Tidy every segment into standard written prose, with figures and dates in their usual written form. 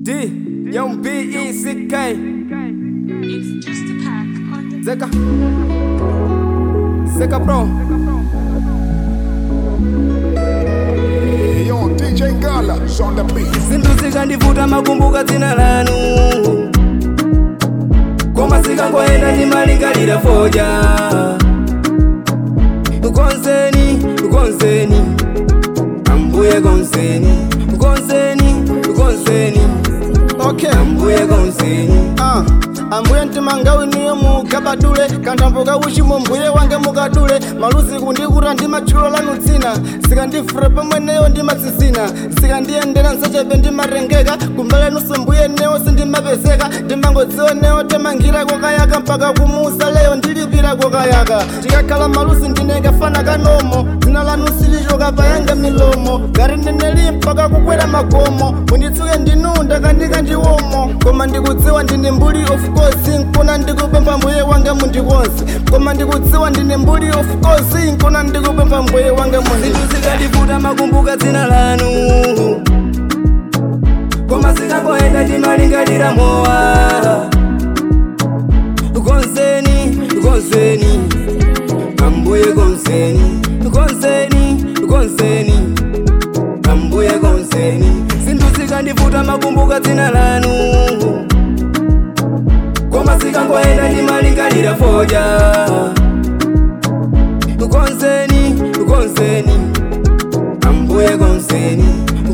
D, Young B-E-C-K. It's just a pack on the Zeka Zeka Pro. Yo, DJ Gala, on the beat. Sindutsika ndivuta makumbuka dzina lanu, koma sikangoenda ndimalingalira foja. Konseni ambuye konseni Okay. ambuye konseni. Ambuye ntimangawi niyo mukabadule kantambuka uchimo mbuye wange mukadule maluzi kundikuta ndimachulo lanu dzina sikandifura pamweneyo ndimatsisina sikandiyendera nsachepe ndimarengeka kumbala nusu mbuye newo sindimapezeka ndimangodziwa newo temangira kokayaka mpaka kumusa leyo ndilipira kokayaka tikakhala maluzi ndinekafana kanomo dzina lanu silichoka payanga milomo gari ndineli mpaka kukwera magomo munditsuke ndinunda kandika ndiwomo koma ndikudziwa ndine mbuli of course nkona ndikupempha mbuye wange mundikonse koma ndikudziwa ndine mbuli of course nkona ndikupempha mbuye wange Sindutsika ndivuta makumbuka dzina lanu, koma sikangoenda ndimalingalira mowa. Konseni ambuye konseni ambuye konseni. Sindutsika ndivuta makumbuka dzina lanu, koma sikangoenda ndimalingalira foja. Konseni ambuye konseni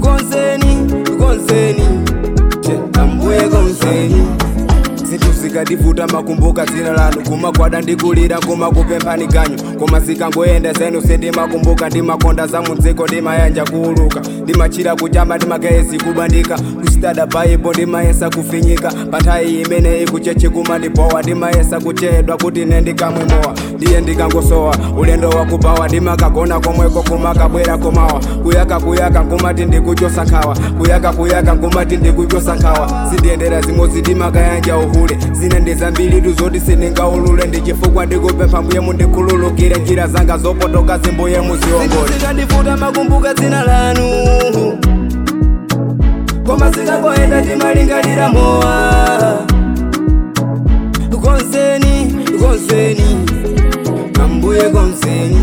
ambuye konseni. Sindutsika ndivuta makumbuka dzina lanu, kumagwada ndikulira kumakupemphani ganyu, koma sikangoenda zenu sindimakumbuka ndimakonda za mudziko ndimayanja kuuluka ndimachira kuchama ndimagayesi kubandika kustada baibo ndimayesa kufinyika panthawi imene ikuchechi kumandibowa ndimayesa kuchedwa kuti ine ndikamwemowa ndiye ndikangosowa ulendo wakupawa ndimakagona komweko kumakabwera komawa kuyaka nkumati ndikuchosa nkhawa kuyaka nkumati ndikuchosa nkhawa sindiyendera zimodzi ndimakayanja uhule zine ndizambiritu zoti sindingaulule ndichifukwa ndikupempha mbuye mundikhululukire njira zanga zopotoka zimbuye muziongole. Sindutsika ndivuta makumbuka dzina lanu, koma sikangoenda ndimalingalira mowa. Konseni ambuye konseni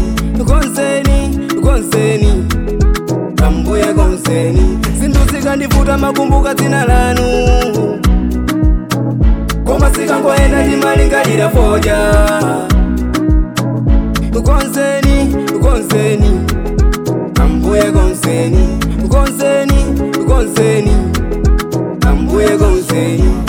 ambuye konseni. Sindutsika ndivuta makumbuka dzina lanu, koma sikangoenda ndimalingalira foja. Konseni ambuye konseni ambuye konseni.